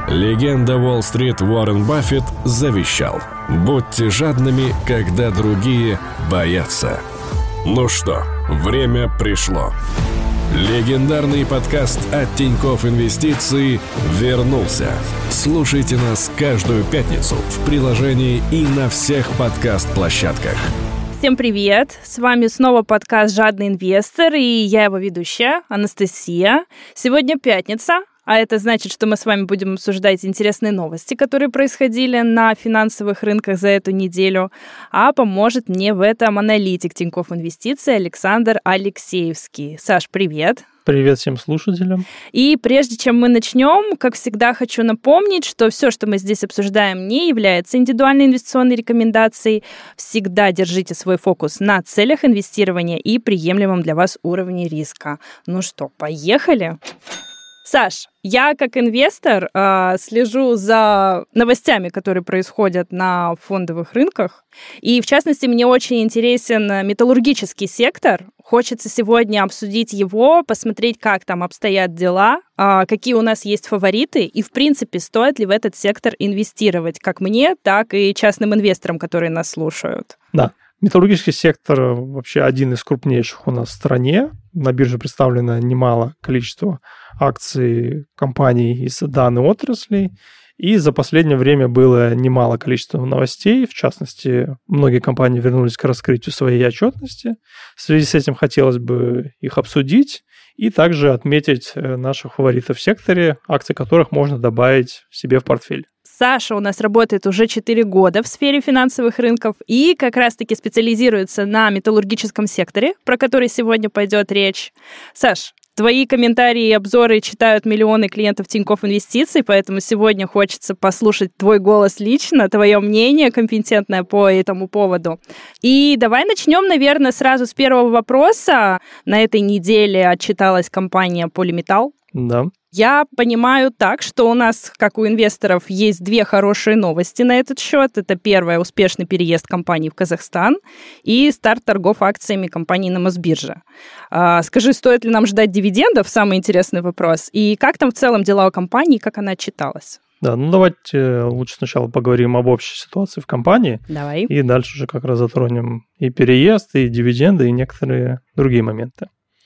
Легенда Уолл-стрит Уоррен Баффет завещал: будьте жадными, когда другие боятся. Ну что, время пришло. Легендарный подкаст от Тинькофф Инвестиции вернулся. Слушайте нас каждую пятницу в приложении и на всех подкаст-площадках. Всем привет! С вами снова подкаст «Жадный инвестор» и я его ведущая Анастасия. Сегодня пятница, а это значит, что мы с вами будем обсуждать интересные новости, которые происходили на финансовых рынках за эту неделю. А поможет мне в этом аналитик Тинькофф Инвестиции Александр Алексеевский. Саш, привет! Привет всем слушателям. И прежде чем мы начнем, как всегда, хочу напомнить, что все, что мы здесь обсуждаем, не является индивидуальной инвестиционной рекомендацией. Всегда держите свой фокус на целях инвестирования и приемлемом для вас уровне риска. Ну что, поехали? Саш, я как инвестор слежу за новостями, которые происходят на фондовых рынках. И, в частности, мне очень интересен металлургический сектор. Хочется сегодня обсудить его, посмотреть, как там обстоят дела, какие у нас есть фавориты и, в принципе, стоит ли в этот сектор инвестировать, как мне, так и частным инвесторам, которые нас слушают. Да. Металлургический сектор вообще один из крупнейших у нас в стране. На бирже представлено немало количество акций компаний из данной отрасли. И за последнее время было немало количества новостей. В частности, многие компании вернулись к раскрытию своей отчетности. В связи с этим хотелось бы их обсудить и также отметить наших фаворитов в секторе, акции которых можно добавить себе в портфель. Саша у нас работает уже 4 года в сфере финансовых рынков и как раз-таки специализируется на металлургическом секторе, про который сегодня пойдет речь. Саш, твои комментарии и обзоры читают миллионы клиентов Тинькофф Инвестиций, поэтому сегодня хочется послушать твой голос лично, твое мнение компетентное по этому поводу. И давай начнем, наверное, сразу с первого вопроса. На этой неделе отчиталась компания Polymetal. Да. Я понимаю так, что у нас, как у инвесторов, есть две хорошие новости на этот счет. Это первое — успешный переезд компании в Казахстан и старт торгов акциями компании на Мосбирже. Скажи, стоит ли нам ждать дивидендов? Самый интересный вопрос. И как там в целом дела у компании, как она отчиталась? Да, ну давайте лучше сначала поговорим об общей ситуации в компании. Давай. И дальше уже как раз затронем и переезд, и дивиденды, и некоторые другие моменты.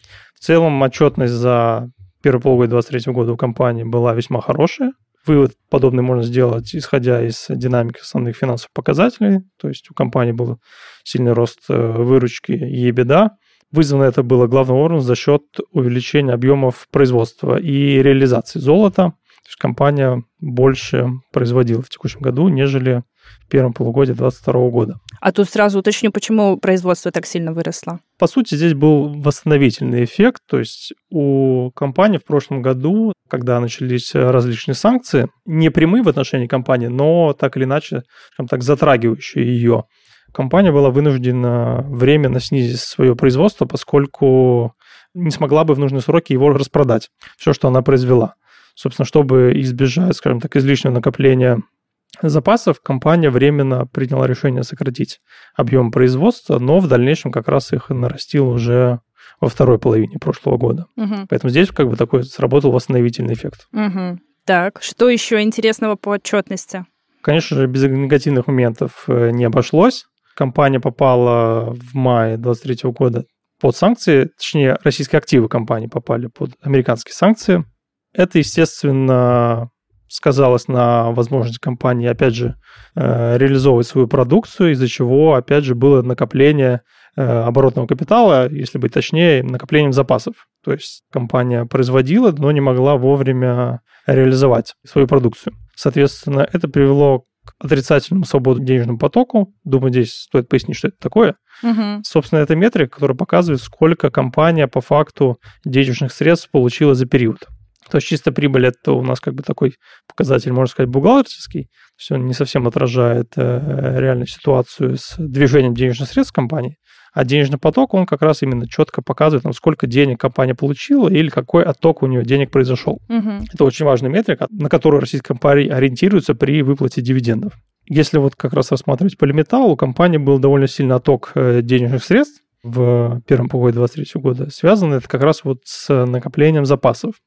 В целом отчетность за первое полугодие 2023 года у компании была весьма хорошая. Вывод подобный можно сделать, исходя из динамики основных финансовых показателей. То есть у компании был сильный рост выручки и EBITDA. Вызвано это было главным образом за счет увеличения объемов производства и реализации золота. То есть компания больше производила в текущем году, нежели в первом полугодии 2022 года. А тут сразу уточню, почему производство так сильно выросло. По сути, здесь был восстановительный эффект. То есть у компании в прошлом году, когда начались различные санкции, не прямые в отношении компании, но так или иначе, скажем так, затрагивающие ее, компания была вынуждена временно снизить свое производство, поскольку не смогла бы в нужные сроки его распродать, все, что она произвела. Собственно, чтобы избежать, скажем так, излишнего накопления запасов, компания временно приняла решение сократить объем производства, но в дальнейшем как раз их нарастила уже во второй половине прошлого года. Угу. Поэтому здесь как бы такой сработал восстановительный эффект. Угу. Так, что еще интересного по отчетности? Конечно же, без негативных моментов не обошлось. Компания попала в мае 2023 года под санкции, точнее, российские активы компании попали под американские санкции. Это, естественно, сказалось на возможности компании, опять же, реализовывать свою продукцию, из-за чего, опять же, было накопление оборотного капитала, если быть точнее, накоплением запасов. То есть компания производила, но не могла вовремя реализовать свою продукцию. Соответственно, это привело к отрицательному свободному денежному потоку. Думаю, здесь стоит пояснить, что это такое. Угу. Собственно, это метрика, которая показывает, сколько компания по факту денежных средств получила за период. То есть чисто прибыль – это у нас как бы такой показатель, можно сказать, бухгалтерский. То есть он не совсем отражает реальную ситуацию с движением денежных средств компании. А денежный поток, он как раз именно четко показывает, нам, сколько денег компания получила или какой отток у нее денег произошел. Угу. Это очень важная метрика, на которую российская компания ориентируется при выплате дивидендов. Если вот как раз рассматривать Polymetal, у компании был довольно сильный отток денежных средств в первом полугодии 2023 года. Связано это как раз вот с накоплением запасов.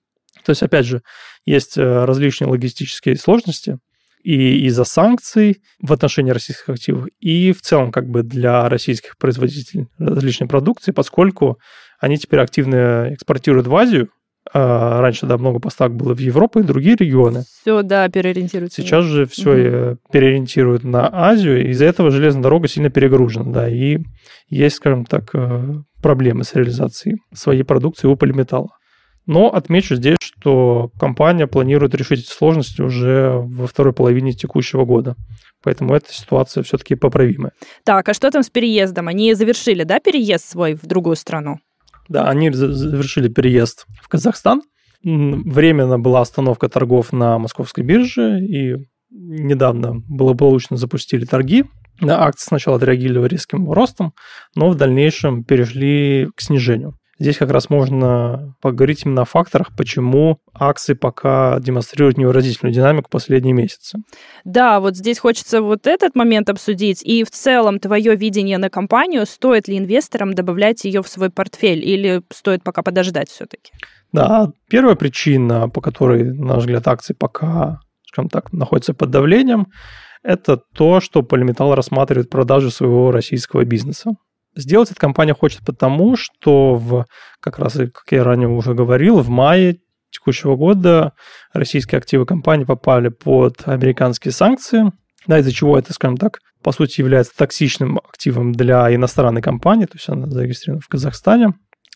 То есть, опять же, есть различные логистические сложности и из-за санкций в отношении российских активов, и в целом как бы для российских производителей различной продукции, поскольку они теперь активно экспортируют в Азию. Раньше, да, много поставок было в Европу и другие регионы. Все, да, переориентируется. Сейчас же все переориентируют на Азию, и из-за этого железная дорога сильно перегружена, да, и есть, скажем так, проблемы с реализацией своей продукции у Полиметалла. Но отмечу здесь, что компания планирует решить эти сложности уже во второй половине текущего года. Поэтому эта ситуация все-таки поправимая. Так, а что там с переездом? Они завершили, да, переезд свой в другую страну? Да, они завершили переезд в Казахстан. Временно была остановка торгов на московской бирже, и недавно благополучно запустили торги. Акции сначала отреагировали резким ростом, но в дальнейшем перешли к снижению. Здесь как раз можно поговорить именно о факторах, почему акции пока демонстрируют невыразительную динамику последние месяцы. Да, вот здесь хочется вот этот момент обсудить. И в целом твое видение на компанию, стоит ли инвесторам добавлять ее в свой портфель или стоит пока подождать все-таки? Да, первая причина, по которой, на наш взгляд, акции пока, скажем так, находятся под давлением, это то, что Polymetal рассматривает продажу своего российского бизнеса. Сделать эта компания хочет потому, что как раз, как я ранее уже говорил, в мае текущего года российские активы компании попали под американские санкции, да, из-за чего это, скажем так, по сути является токсичным активом для иностранной компании, то есть она зарегистрирована в Казахстане.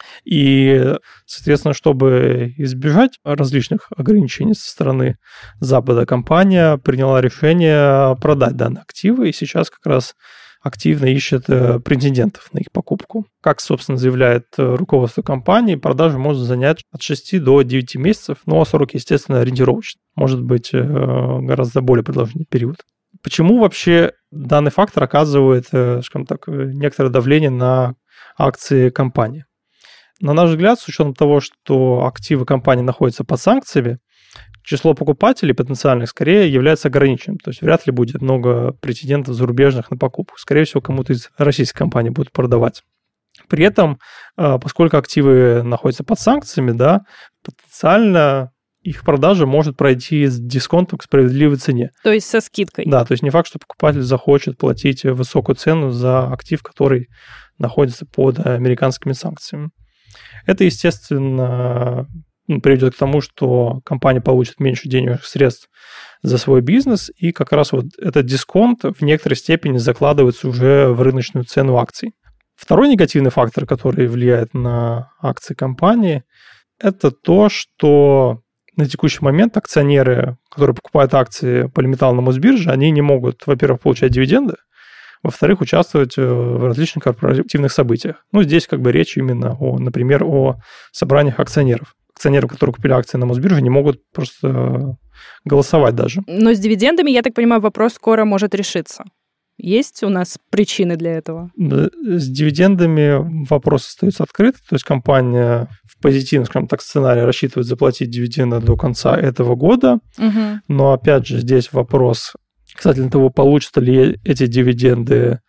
И, соответственно, чтобы избежать различных ограничений со стороны Запада, компания приняла решение продать данные активы, и сейчас как раз активно ищет претендентов на их покупку. Как, собственно, заявляет руководство компании, продажа может занять от 6 до 9 месяцев, но срок, естественно, ориентировочный. Может быть, гораздо более продолжительный период. Почему вообще данный фактор оказывает, скажем так, некоторое давление на акции компании? На наш взгляд, с учетом того, что активы компании находятся под санкциями, число покупателей потенциальных скорее является ограниченным. То есть вряд ли будет много претендентов зарубежных на покупку. Скорее всего, кому-то из российских компаний будут продавать. При этом, поскольку активы находятся под санкциями, да, потенциально их продажа может пройти с дисконтом к справедливой цене. То есть со скидкой. Да, то есть не факт, что покупатель захочет платить высокую цену за актив, который находится под американскими санкциями. Это, естественно, приведет к тому, что компания получит меньше денежных средств за свой бизнес, и как раз вот этот дисконт в некоторой степени закладывается уже в рыночную цену акций. Второй негативный фактор, который влияет на акции компании, это то, что на текущий момент акционеры, которые покупают акции Polymetal на Мосбирже, они не могут, во-первых, получать дивиденды, во-вторых, участвовать в различных корпоративных событиях. Ну, здесь как бы речь именно, например, о собраниях акционеров. Акционеры, которые купили акции на Мосбирже, не могут просто голосовать даже. Но с дивидендами, я так понимаю, вопрос скоро может решиться. Есть у нас причины для этого? С дивидендами вопрос остается открыт. То есть компания в позитивном, скажем так, сценарии рассчитывает заплатить дивиденды до конца этого года. Угу. Но опять же здесь вопрос касательно того, получат ли эти дивиденды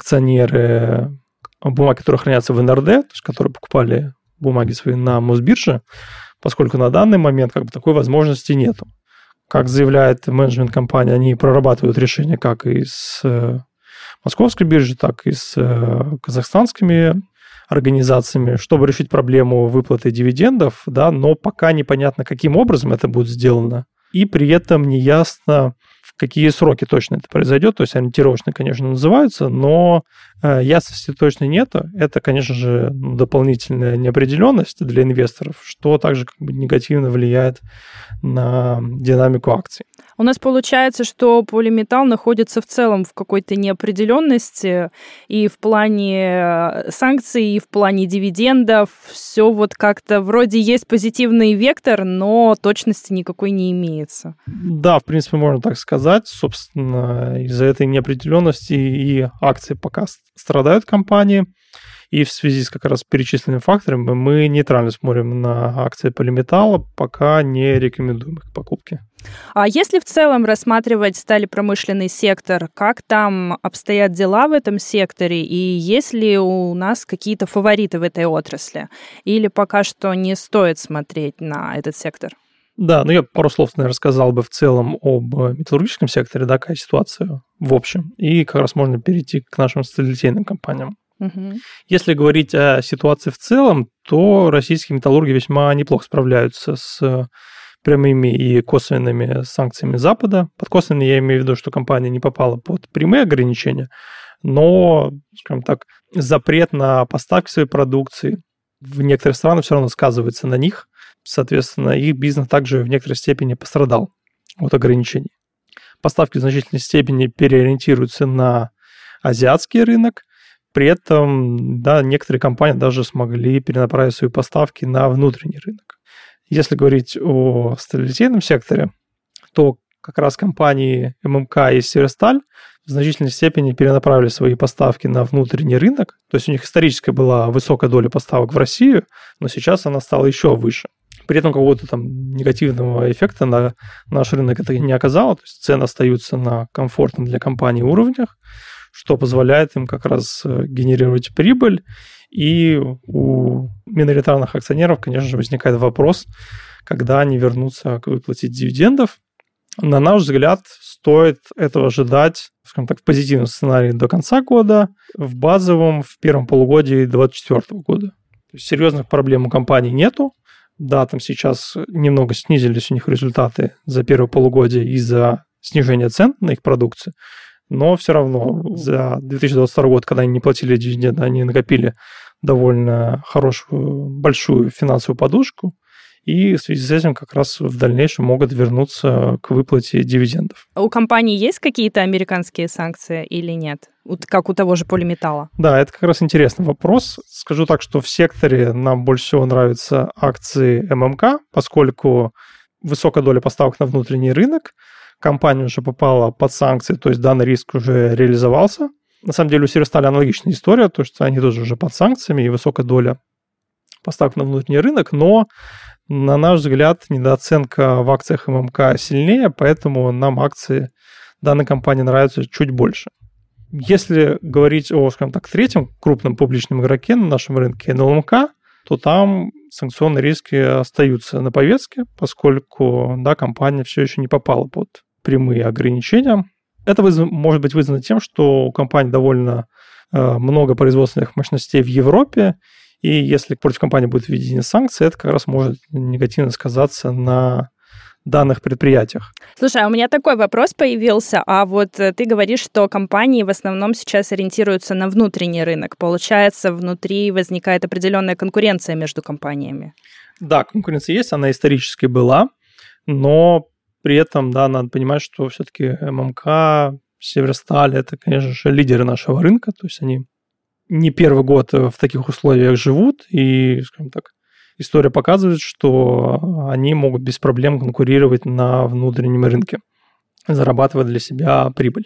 акционеры бумаги, которые хранятся в НРД, то есть которые покупали бумаги свои на Мосбирже, поскольку на данный момент как бы такой возможности нету. Как заявляет менеджмент компании, они прорабатывают решения как и с московской биржей, так и с казахстанскими организациями, чтобы решить проблему выплаты дивидендов, да, но пока непонятно, каким образом это будет сделано. И при этом неясно, в какие сроки точно это произойдет. То есть ориентировочно, конечно, называются, но ясности точно нет. Это, конечно же, дополнительная неопределенность для инвесторов, что также как бы негативно влияет на динамику акций. У нас получается, что Polymetal находится в целом в какой-то неопределенности и в плане санкций, и в плане дивидендов. Все вот как-то вроде есть позитивный вектор, но точности никакой не имеется. Да, в принципе, можно так сказать. Собственно, из-за этой неопределенности и акции пока страдают компании. И в связи с как раз перечисленными факторами мы нейтрально смотрим на акции Polymetal, пока не рекомендуем их к покупке. А если в целом рассматривать сталепромышленный сектор, как там обстоят дела в этом секторе, и есть ли у нас какие-то фавориты в этой отрасли? Или пока что не стоит смотреть на этот сектор? Да, я пару слов, наверное, рассказал бы в целом об металлургическом секторе, да, какая ситуация в общем, и как раз можно перейти к нашим сталелитейным компаниям. Угу. Если говорить о ситуации в целом, то российские металлурги весьма неплохо справляются с прямыми и косвенными санкциями Запада. Под косвенными я имею в виду, что компания не попала под прямые ограничения, но, скажем так, запрет на поставки своей продукции в некоторых странах все равно сказывается на них. Соответственно, их бизнес также в некоторой степени пострадал от ограничений. Поставки в значительной степени переориентируются на азиатский рынок. При этом, да, некоторые компании даже смогли перенаправить свои поставки на внутренний рынок. Если говорить о сталелитейном секторе, то как раз компании ММК и Северсталь в значительной степени перенаправили свои поставки на внутренний рынок. То есть у них исторически была высокая доля поставок в Россию, но сейчас она стала еще выше. При этом какого-то там негативного эффекта на наш рынок это не оказало. То есть цены остаются на комфортном для компании уровнях, что позволяет им как раз генерировать прибыль. И у миноритарных акционеров, конечно же, возникает вопрос, когда они вернутся к выплате дивидендов. На наш взгляд, стоит этого ожидать, скажем так, в позитивном сценарии до конца года, в базовом в первом полугодии 2024 года. То есть серьезных проблем у компании нету. Да, там сейчас немного снизились у них результаты за первое полугодие из-за снижения цен на их продукцию, но все равно за 2022 год, когда они не платили дивиденды, они накопили довольно хорошую, большую финансовую подушку, и в связи с этим как раз в дальнейшем могут вернуться к выплате дивидендов. У компании есть какие-то американские санкции или нет? Как у того же Полиметалла? Да, это как раз интересный вопрос. Скажу так, что в секторе нам больше всего нравятся акции ММК, поскольку высокая доля поставок на внутренний рынок, компания уже попала под санкции, то есть данный риск уже реализовался. На самом деле у Северстали аналогичная история, то что они тоже уже под санкциями и высокая доля поставок на внутренний рынок, но, на наш взгляд, недооценка в акциях ММК сильнее, поэтому нам акции данной компании нравятся чуть больше. Если говорить о, скажем так, третьем крупном публичном игроке на нашем рынке НЛМК, то там санкционные риски остаются на повестке, поскольку, да, компания все еще не попала под прямые ограничения. Это может быть вызвано тем, что у компании довольно много производственных мощностей в Европе, и если против компании будет введение санкций, это как раз может негативно сказаться на данных предприятиях. Слушай, а у меня такой вопрос появился. А вот ты говоришь, что компании в основном сейчас ориентируются на внутренний рынок. Получается, внутри возникает определенная конкуренция между компаниями. Да, конкуренция есть, она исторически была, но при этом, да, надо понимать, что все-таки ММК, Северсталь – это, конечно же, лидеры нашего рынка, то есть они не первый год в таких условиях живут, и, скажем так, история показывает, что они могут без проблем конкурировать на внутреннем рынке, зарабатывая для себя прибыль.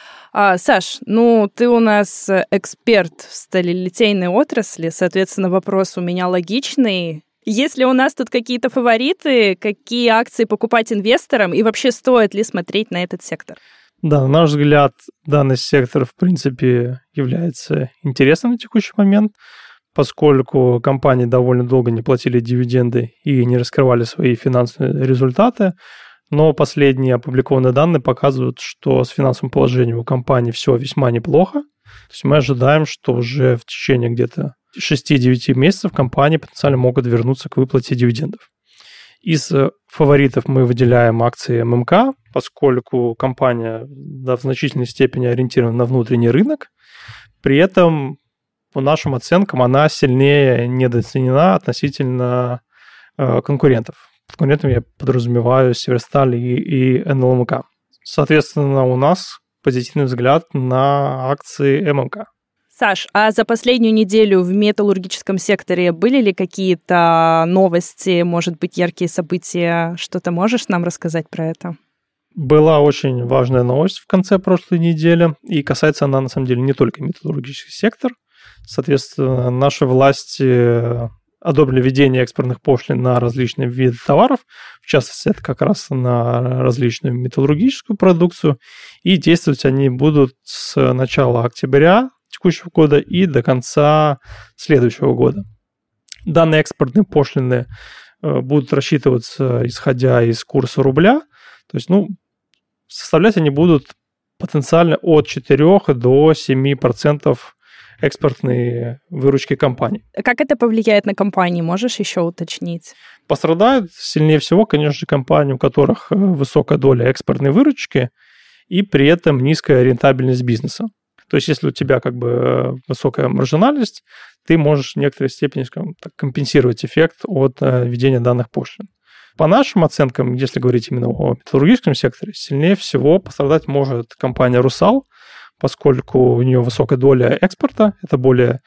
Саш, ты у нас эксперт в сталелитейной отрасли, соответственно, вопрос у меня логичный. Есть ли у нас тут какие-то фавориты, какие акции покупать инвесторам, и вообще стоит ли смотреть на этот сектор? Да, на наш взгляд, данный сектор, в принципе, является интересным на текущий момент, поскольку компании довольно долго не платили дивиденды и не раскрывали свои финансовые результаты, но последние опубликованные данные показывают, что с финансовым положением у компании все весьма неплохо. То есть мы ожидаем, что уже в течение где-то 6-9 месяцев компании потенциально могут вернуться к выплате дивидендов. Из фаворитов мы выделяем акции ММК, поскольку компания, да, в значительной степени ориентирована на внутренний рынок. При этом, по нашим оценкам, она сильнее недооценена относительно конкурентов. Под конкурентами я подразумеваю Северсталь и НЛМК. Соответственно, у нас позитивный взгляд на акции ММК. Саш, а за последнюю неделю в металлургическом секторе были ли какие-то новости, может быть, яркие события? Что-то можешь нам рассказать про это? Была очень важная новость в конце прошлой недели, и касается она, на самом деле, не только металлургический сектор. Соответственно, наши власти одобрили введение экспортных пошлин на различные виды товаров, в частности, это как раз на различную металлургическую продукцию, и действовать они будут с начала октября текущего года и до конца следующего года. Данные экспортные пошлины будут рассчитываться, исходя из курса рубля. То есть, составлять они будут потенциально от 4 до 7% экспортной выручки компании. Как это повлияет на компании? Можешь еще уточнить? Пострадают сильнее всего, конечно, компании, у которых высокая доля экспортной выручки и при этом низкая рентабельность бизнеса. То есть, если у тебя высокая маржинальность, ты можешь в некоторой степени, компенсировать эффект от введения данных пошлин. По нашим оценкам, если говорить именно о металлургическом секторе, сильнее всего пострадать может компания «Русал», поскольку у нее высокая доля экспорта, это более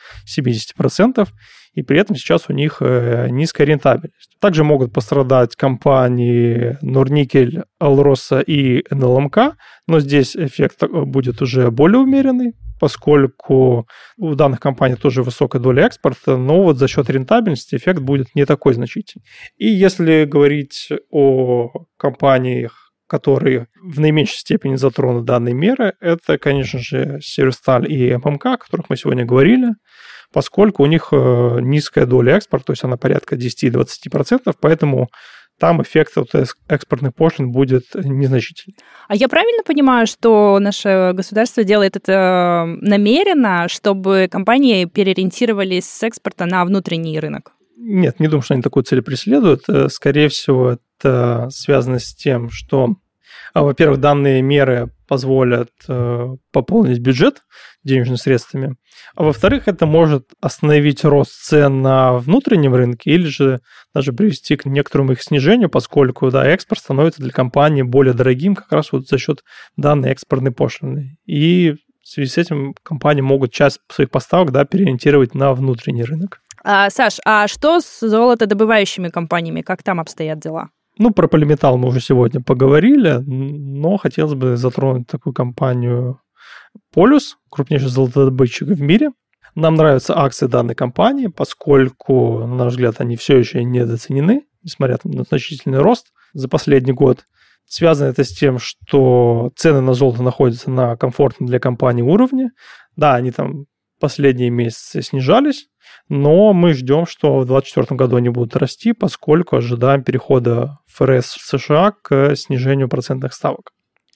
70%, и при этом сейчас у них низкая рентабельность. Также могут пострадать компании «Норникель», «Алроса» и «НЛМК», но здесь эффект будет уже более умеренный, поскольку у данных компаний тоже высокая доля экспорта, но за счет рентабельности эффект будет не такой значительный. И если говорить о компаниях, которые в наименьшей степени затронут данные меры, это, конечно же, Северсталь и ММК, о которых мы сегодня говорили, поскольку у них низкая доля экспорта, то есть она порядка 10-20%, поэтому там эффект от экспортных пошлин будет незначительный. А я правильно понимаю, что наше государство делает это намеренно, чтобы компании переориентировались с экспорта на внутренний рынок? Нет, не думаю, что они такую цель преследуют. Скорее всего, это связано с тем, что, во-первых, данные меры позволят пополнить бюджет денежными средствами, а во-вторых, это может остановить рост цен на внутреннем рынке или же даже привести к некоторому их снижению, поскольку экспорт становится для компании более дорогим как раз за счет данной экспортной пошлины. И в связи с этим компании могут часть своих поставок переориентировать на внутренний рынок. Саш, а что с золотодобывающими компаниями? Как там обстоят дела? Про полиметалл мы уже сегодня поговорили, но хотелось бы затронуть такую компанию Полюс, крупнейший золотодобытчик в мире. Нам нравятся акции данной компании, поскольку, на наш взгляд, они все еще недооценены, несмотря на значительный рост за последний год. Связано это с тем, что цены на золото находятся на комфортном для компании уровне. Да, они там последние месяцы снижались, но мы ждем, что в 2024 году они будут расти, поскольку ожидаем перехода ФРС в США к снижению процентных ставок.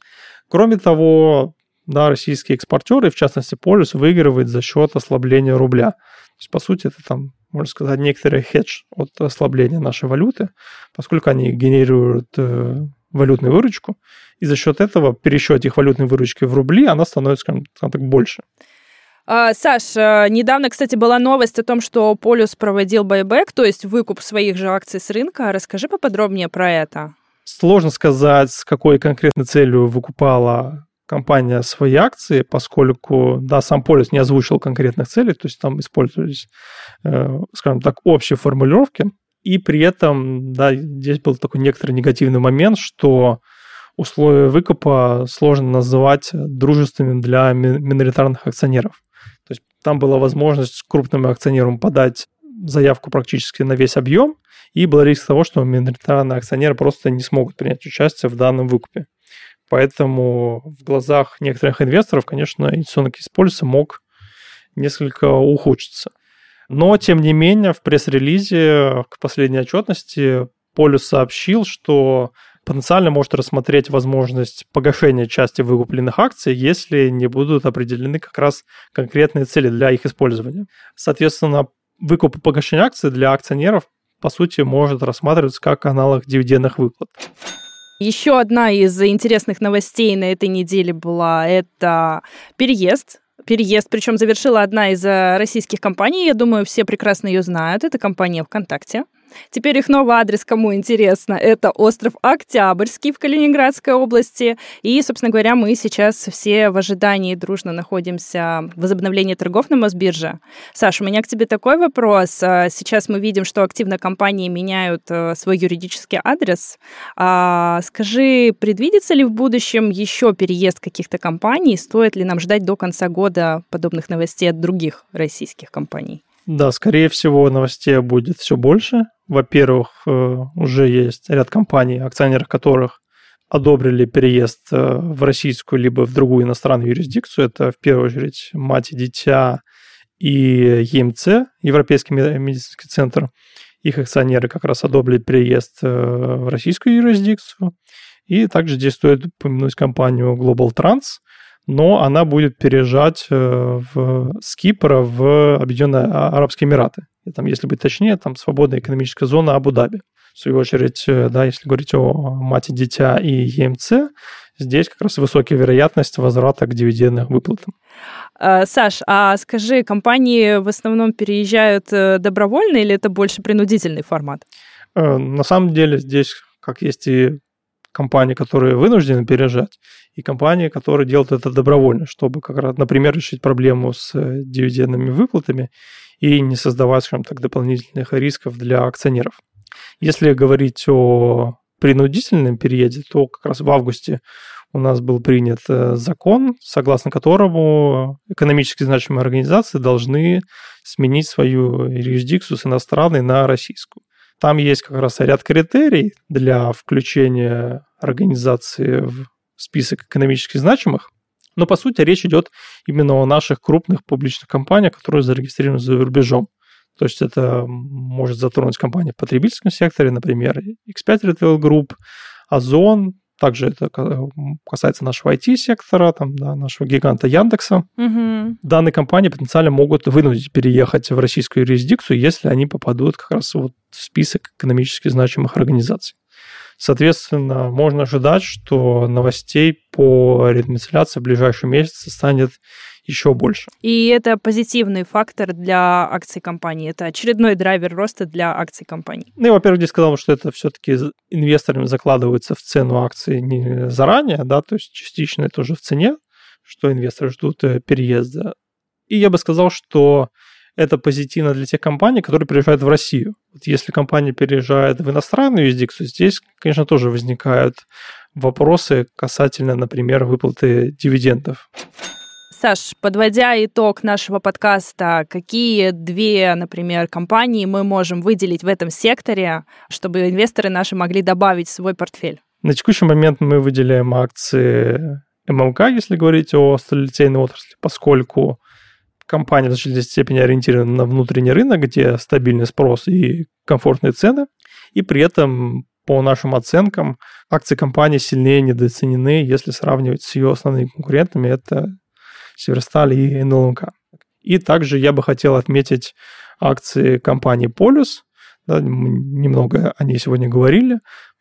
Кроме того, российские экспортеры, в частности Полюс, выигрывают за счет ослабления рубля. То есть, по сути, это можно сказать, некоторый хедж от ослабления нашей валюты, поскольку они генерируют валютную выручку, и за счет этого при пересчете их валютной выручки в рубли она становится, скажем так, больше. Саш, недавно, кстати, была новость о том, что Полюс проводил байбэк, то есть выкуп своих же акций с рынка. Расскажи поподробнее про это. Сложно сказать, с какой конкретной целью выкупала компания свои акции, поскольку, сам Полюс не озвучил конкретных целей, то есть там использовались, скажем так, общие формулировки, и при этом, здесь был такой некоторый негативный момент, что условия выкупа сложно называть дружественными для миноритарных акционеров. То есть там была возможность крупным акционерам подать заявку практически на весь объем, и был риск того, что миноритарные акционеры просто не смогут принять участие в данном выкупе. Поэтому в глазах некоторых инвесторов, конечно, инвестиционный кейс Полюса мог несколько ухудшиться. Но, тем не менее, в пресс-релизе к последней отчетности Полюс сообщил, что потенциально может рассмотреть возможность погашения части выкупленных акций, если не будут определены как раз конкретные цели для их использования. Соответственно, выкуп и погашение акций для акционеров, по сути, может рассматриваться как аналог дивидендных выплат. Еще одна из интересных новостей на этой неделе была это переезд, причем завершила одна из российских компаний, я думаю, все прекрасно ее знают, это компания ВКонтакте. Теперь их новый адрес, кому интересно, это остров Октябрьский в Калининградской области. И, собственно говоря, мы сейчас все в ожидании дружно находимся возобновления торгов на Мосбирже. Саш, у меня к тебе такой вопрос. Сейчас мы видим, что активно компании меняют свой юридический адрес. Скажи, предвидится ли в будущем еще переезд каких-то компаний? Стоит ли нам ждать до конца года подобных новостей от других российских компаний? Да, скорее всего, новостей будет все больше. Во-первых, уже есть ряд компаний, акционеров которых одобрили переезд в российскую либо в другую иностранную юрисдикцию. Это, в первую очередь, «Мать и дитя» и ЕМЦ, Европейский медицинский центр. их акционеры как раз одобрили переезд в российскую юрисдикцию. И также здесь стоит упомянуть компанию Global Trans, но она будет переезжать с Кипра в Объединенные Арабские Эмираты. И там, если быть точнее, там свободная экономическая зона Абу-Даби. В свою очередь, да, если говорить о мать-дитя и ЕМЦ, здесь как раз высокая вероятность возврата к дивидендным выплатам. Саш, а скажи, компании в основном переезжают добровольно или это больше принудительный формат? На самом деле здесь как есть и компании, которые вынуждены переезжать, и компании, которые делают это добровольно, чтобы, как раз, например, решить проблему с дивидендными выплатами и не создавать, скажем так, дополнительных рисков для акционеров. Если говорить о принудительном переезде, то как раз в августе у нас был принят закон, согласно которому экономически значимые организации должны сменить свою юрисдикцию с иностранной на российскую. Там есть как раз ряд критерий для включения организации в список экономически значимых, но по сути речь идет именно о наших крупных публичных компаниях, которые зарегистрированы за рубежом. То есть это может затронуть компании в потребительском секторе, например, X5 Retail Group, Озон. Также это касается нашего IT-сектора, там, да, нашего гиганта Яндекса. Угу. Данные компании потенциально могут вынудить переехать в российскую юрисдикцию, если они попадут как раз вот в список экономически значимых организаций. Соответственно, можно ожидать, что новостей по редомицеляции в ближайшие месяцы станет еще больше. И это позитивный фактор для акций компании. Это очередной драйвер роста для акций компании. Ну, я, во-первых, здесь сказал, что это все-таки инвесторами закладывается в цену акций не заранее, да, то есть частично это уже в цене, что инвесторы ждут переезда. И я бы сказал, что это позитивно для тех компаний, которые переезжают в Россию. Вот если компания переезжает в иностранную юрисдикцию, здесь, конечно, тоже возникают вопросы касательно, например, выплаты дивидендов. Саш, подводя итог нашего подкаста, какие две, например, компании мы можем выделить в этом секторе, чтобы инвесторы наши могли добавить в свой портфель? На текущий момент мы выделяем акции ММК, если говорить о сталелитейной отрасли, поскольку компания в значительной степени ориентирована на внутренний рынок, где стабильный спрос и комфортные цены, и при этом, по нашим оценкам, акции компании сильнее недооценены, если сравнивать с ее основными конкурентами, это Северсталь и НЛМК. И также я бы хотел отметить акции компании Полюс. Да, немного о ней сегодня говорили,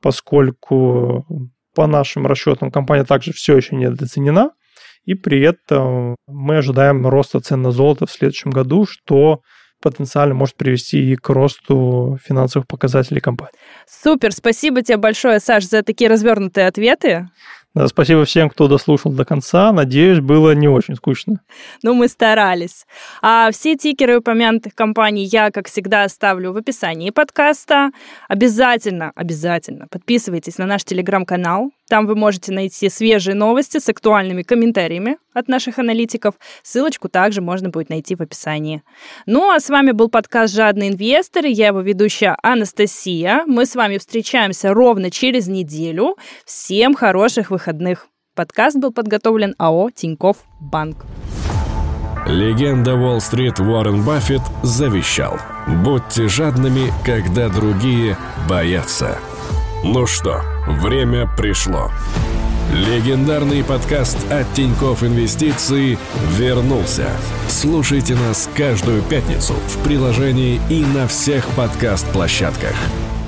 поскольку по нашим расчетам компания также все еще недооценена, и при этом мы ожидаем роста цен на золото в следующем году, что потенциально может привести и к росту финансовых показателей компании. Супер, спасибо тебе большое, Саш, за такие развернутые ответы. Да, спасибо всем, кто дослушал до конца. Надеюсь, было не очень скучно. Ну, мы старались. А все тикеры упомянутых компаний я, как всегда, оставлю в описании подкаста. Обязательно подписывайтесь на наш телеграм-канал. Там вы можете найти свежие новости с актуальными комментариями от наших аналитиков. Ссылочку также можно будет найти в описании. Ну, а с вами был подкаст «Жадные инвесторы». Я его ведущая Анастасия. Мы с вами встречаемся ровно через неделю. Всем хороших выходных. Подкаст был подготовлен АО «Тинькофф Банк». Легенда Уолл-стрит Уоррен Баффет завещал: будьте жадными, когда другие боятся. Ну что, время пришло. Легендарный подкаст от Тинькофф Инвестиции вернулся. Слушайте нас каждую пятницу в приложении и на всех подкаст-площадках.